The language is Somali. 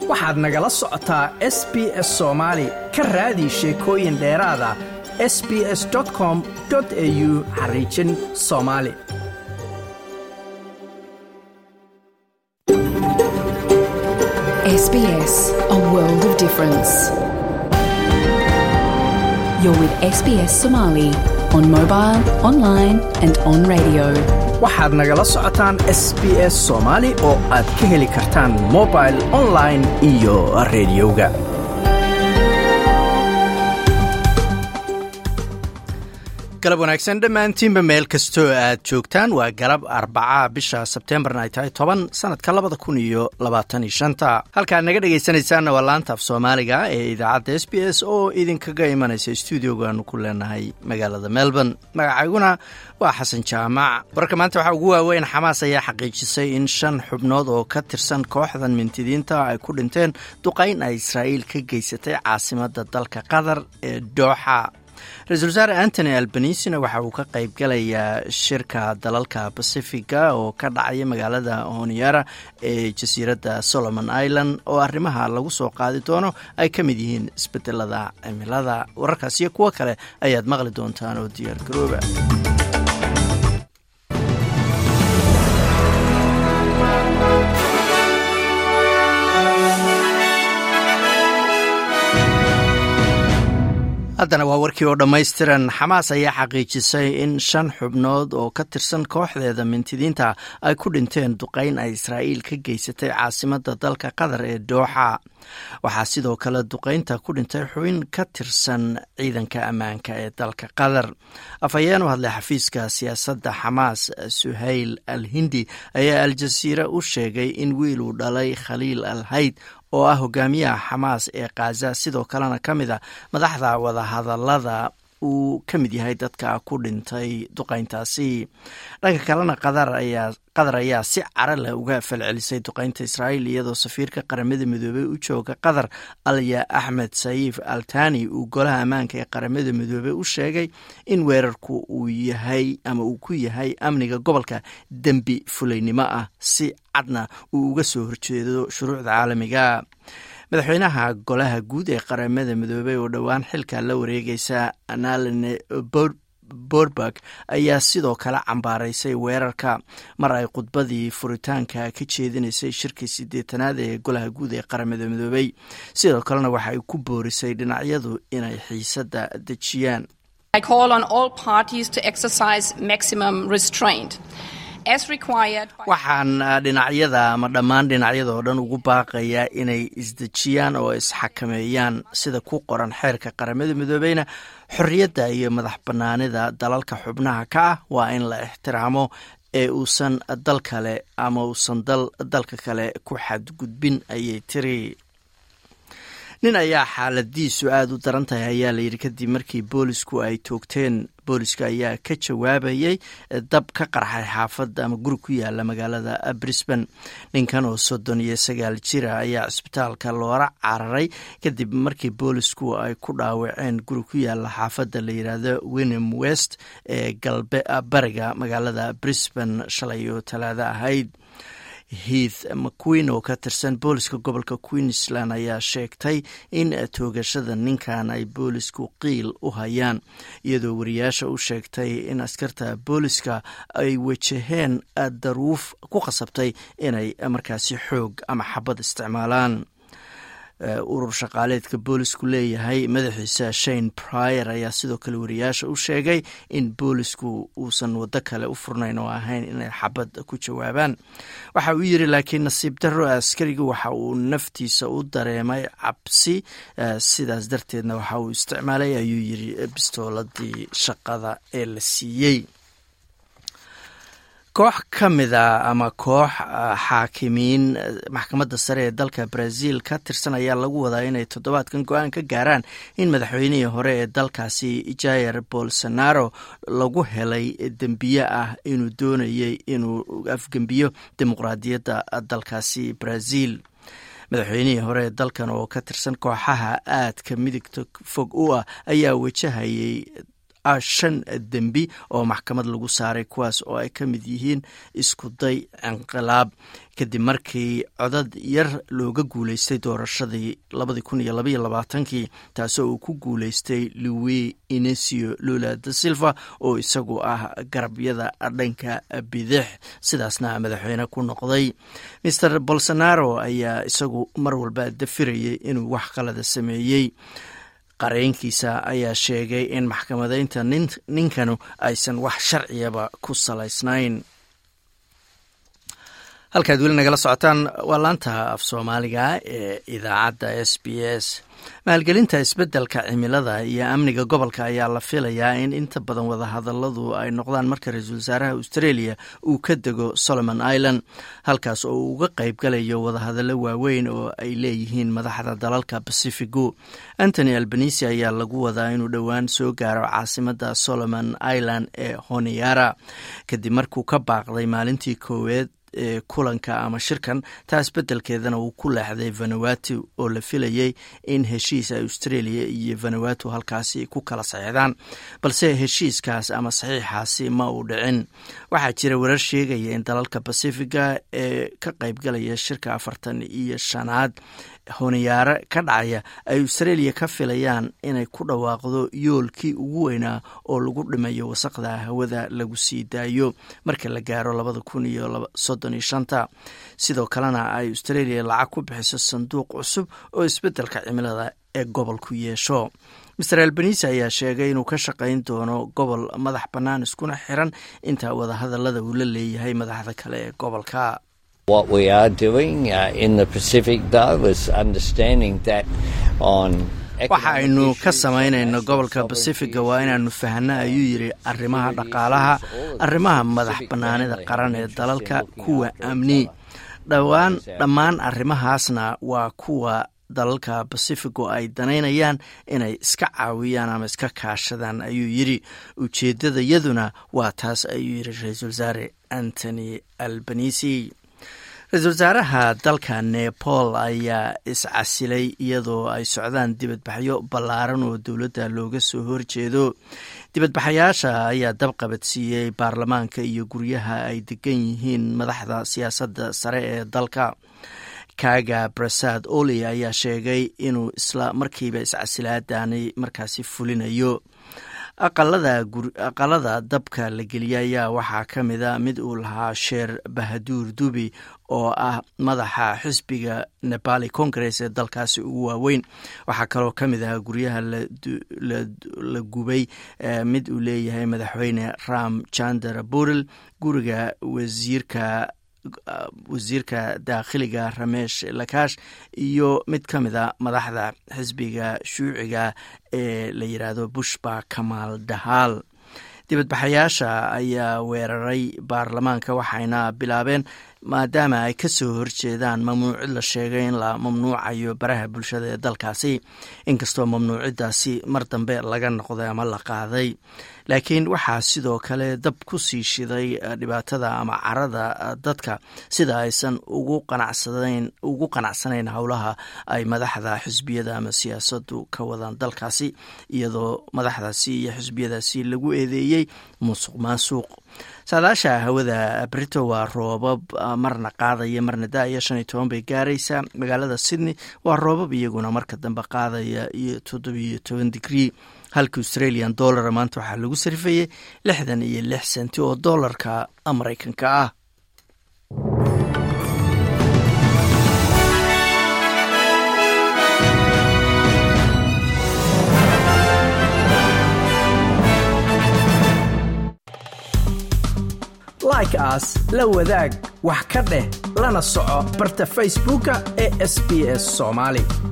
waxaad nagala socotaa SBS Soomaali ka raadi sheekooyin dheeraad ah sbs.com.au/Somali SBS, a world of difference. You're with SBS Somali on mobile, online and on radio. waxaad nagala socotaan SBS Soomaali oo aad ka heli kartaan mobile, online iyo radioga. galab wanaagsan dhammaantiinba meel kastoo aad joogtaan. waa galab Arbaca bisha Sebtembarna ay tahay 10 sanadka 2025. halkaad naga dhegaysanaysaanna waa laanta af Soomaaliga ee idaacadda SBS oo idinkaga imanaysa stuudiogaanu ku leenahay magaalada Melbourne. magacayguna waa Xasan Jaamac. warka maanta waxaa ugu waaweyn Xamaas ayaa xaqiijisay in 5 xubnood oo ka tirsan kooxdan mintidiinta ay ku dhinteen duqayn ay Israa'iil ka geysatay caasimadda dalka Qatar ee Doha. ra-iisul wasaare Anthony Albanese waxa uu ka qayb galayaa shirka dalalka Pacifica oo ka dhacaya magaalada Honiara ee jasiiradda Solomon Island oo arrimaha lagu soo qaadi doono ay ka mid yihiin isbedelada cimilada. wararkaas iyo kuwo kale ayaad maqli doontaan oo diyaar garooba. haddana waa warkii oo dhammaystiran. Xamaas ayaa xaqiijisay in 5 xubnood oo ka tirsan kooxdeeda mintidiinta ay ku dhinteen duqayn ay Israa'iil ka geysatay caasimadda dalka Qatar ee Doha. waxaa sidoo kale duqaynta ku dhintay xubin ka tirsan ciidanka ammaanka ee dalka Qatar. afhayeen u hadlay xafiiska siyaasadda Xamaas Suhayl al-Hindi ayaa Al-Jazeera u sheegay in wiil uu dhalay Khaliil al-Hayd oo ah hogaamiyaha Xamaas ee Gaza sidoo kalena ka mid ah madaxda wadahadalada uu ka mid yahay dadka ku dhintay duqayntaasi. dhanka kalena Qatar ayaa si cara leh uga falcelisay duqaynta Israa'iil iyadoo safiirka qaramada midoobay u jooga Qatar Alya Ahmed Saif Al-Thani uu golaha ammaanka ee qaramada midoobay u sheegay in weerarku uu yahay ama uu ku yahay amniga gobolka dembi fulaynimo ah si cadna uu uga soo horjeedo shuruucda caalamiga. madaxweynaha golaha guud ee qaramada midoobay oo dhowaan xilka la wareegaysa Annalena Baerbock ayaa sidoo kale cambaaraysay weerarka mar ay khudbadii furitaanka ka jeedinaysay shirkii 8aad ee golaha guud ee qaramada midoobay. sidoo kalena waxa ay ku boorisay dhinacyadu inay xiisadda dejiyaan. I call on all parties to exercise maximum restraint. waxaan dhinacyada ama dhammaan dhinacyada oo dhan ugu baaqayaa inay isdejiyaan oo isxakameeyaan sida ku qoran xeerka qaramada midoobeyna. xorriyadda iyo madax bannaanida dalalka xubnaha ka ah waa in la ixtiraamo ee uusan dal kale ama uusan dalka kale ku xadgudbin, ayay tiri. nin ayaa xaaladiisu aada u daran tahay ayaa layidhi kadib markii boolisku ay toogteen. booliska ayaa ka jawaabayay dab ka qarxay xaafadda ama guri ku yaala magaalada Brisbane. ninkan oo 39 jira ayaa cisbitaalka loola cararay kadib markii boolisku ay ku dhaawaceen guri ku yaala xaafadda la yidhaahdo Wynnum West ee bariga magaalada Brisbane shalay oo Talaado ahayd. Heath McQueen oo ka tirsan booliska gobolka Queensland ayaa sheegtay in toogashada ninkan ay boolisku qiil u hayaan, iyadoo wariyaasha u sheegtay in askarta booliska ay wajaheen daruuf ku qasabtay inay markaasi xoog ama xabad isticmaalaan. urur shaqaaleedka boolisku leeyahay madaxiisa Shane Pryor ayaa sidoo kale wariyaasha u sheegay in boolisku uusan wado kale u furnayn oo ahayn inay xabad ku jawaabaan. waxa uu yiri laakiin nasiib darro askarigu waxa uu naftiisa u dareemay cabsi, sidaas darteedna waxa uu isticmaalay ayuu yiri bistooladii shaqada ee la siiyey. koox ka mida ama koox xaakimiin maxkamadda sare ee dalka Brazil ka tirsan ayaa lagu wadaa inay toddobaadkan go-aan ka gaaraan in madaxweynihii hore ee dalkaasi Jair Bolsonaro lagu helay dembiye ah inuu doonayay inuu afgembiyo dimuqraadiyadda dalkaasi Brazil. madaxweynihii hore ee dalkan oo ka tirsan kooxaha aadka midigta fog u ah ayaa wajahayay 5 dembi oo maxkamad lagu saaray, kuwaas oo ay ka mid yihiin iskuday inqilaab kadib markii codad yar looga guulaystay doorashadii 2022 taasoo uu ku guulaystay Luis Inacio Lula da Silva oo isagu ah garabyada dhanka bidix, sidaasna madaxweyne ku noqday. Mr. Bolsonaro ayaa isagu mar walba dafirayay inuu wax qalada sameeyey. qareenkiisa ayaa sheegay in maxkamadaynta ninkanu aysan wax sharciyaba ku salaysnayn. halkaad weli nagala socotaan waa laanta af soomaaliga ee idaacadda SBS. maalgelinta isbeddelka cimilada iyo amniga gobolka ayaa la filayaa in inta badan wadahadalladu ay noqdaan marka ra-iisul wasaaraha Australia uu ka dego Solomon Island, halkaas oo uu uga qayb galayo wadahadallo waaweyn oo ay leeyihiin madaxda dalalka Pacifigu. Anthony Albanese ayaa lagu wadaa inuu dhowaan soo gaaro caasimadda Solomon Island ee Honiara kadib markuu ka baaqday maalintii koowaad ee kulanka ama shirkan, taas beddelkeedana uu ku leexday Vanuatu oo la filayay in heshiis Australia iyo Vanuatu halkaasi ku kala saxiixdaan, balse heshiiskaas ama saxiixaasi ma uu dhicin. waxaa jira warar sheegaya in dalalka Pacifiga ee ka qaybgalaya shirka 45aad Honiara ka dhacaya ay Australia ka filayaan inay ku dhawaaqdo yoolkii ugu weynaa oo lagu dhimayo wasaqda hawada lagu sii daayo marka la gaaro 2035. sidoo kalena ay Australia lacag ku bixiso sanduuq cusub oo isbeddelka cimilada ee gobolku yeesho. Mr. Albanese ayaa sheegay inuu ka shaqayn doono gobol madax bannaan iskuna xiran inta wadahadallada uu la leeyahay madaxda kale ee gobolka. What we are doing in the Pacific though is understanding that on waxa aynu ka samaynayno gobolka Pacifiga waa inaanu fahanno, ayuu yiri, arrimaha dhaqaalaha, arrimaha madax bannaanida qaran ee dalalka, kuwa amni. dhammaan arrimahaasna waa kuwa dalalka Pacifigu ay danaynayaan inay iska caawiyaan ama iska kaashadaan, ayuu yiri. ujeedadayaduna waa taas, ayuu yiri ra-iisul wasaare Anthony Albanese. ra-iisul wasaaraha dalka Nepal ayaa iscasilay iyadoo ay socdaan dibadbaxyo ballaaran oo dowladda looga soo horjeedo. dibadbaxayaasha ayaa dabqabadsiiyey baarlamaanka iyo guryaha ay degan yihiin madaxda siyaasadda sare ee dalka. Kaga Prasad Oli ayaa sheegay inuu isla markiiba iscasilaadaani markaasi fulinayo. aqalada dabka la geliyay ayaa waxaa ka mida mid uu lahaa Sheer Bahadur Dubi oo ah madaxa xisbiga Nepali Congress ee dalkaasi ugu waaweyn. waxaa kaloo ka mid ah guryaha la gubay mid uu leeyahay madaxweyne Ram Chandar Buril, guriga wasiirka daakhiliga Ramesh Lakash iyo mid ka mid a madaxda xisbiga shuuciga ee la yiraahdo Pushpa Kamal Dahal. dibadbaxayaasha ayaa weeraray baarlamaanka waxayna bilaabeen, maadaama ay ka soo horjeedaan mamnuucid la sheegay in la mamnuucayo baraha bulshada ee dalkaasi, inkastoo mamnuucidaasi mar dambe laga noqday ama la qaaday. laakiin waxaa sidoo kale dab ku sii shiday dhibaatada ama carada dadka sida aysan ugu qanacsanayn howlaha ay madaxda xisbiyada ama siyaasadu ka wadaan dalkaasi, iyadoo madaxdaasi iyo xisbiyadaasi lagu eedeeyey musuq maasuq. saadaasha hawada Brito waa roobab marna qaadaya marna daaya, 15 bay gaaraysaa. magaalada Sydney waa roobab iyaguna marka dambe qaadaya iyo 17 digrii. halka Australian dollar maanta waxaa lagu sarifayay 66 senti oo dollarka Mareykanka ah. like us, la wadaag, wax ka dheh, lana soco barta Facebooka ee SBS Somali.